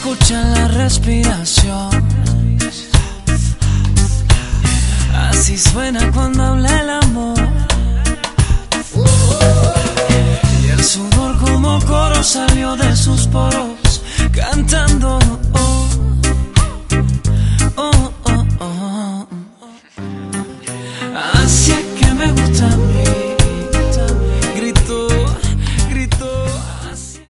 escucha la respiración. Así suena cuando habla el amor. Y el sudor como coro salió de sus poros, cantando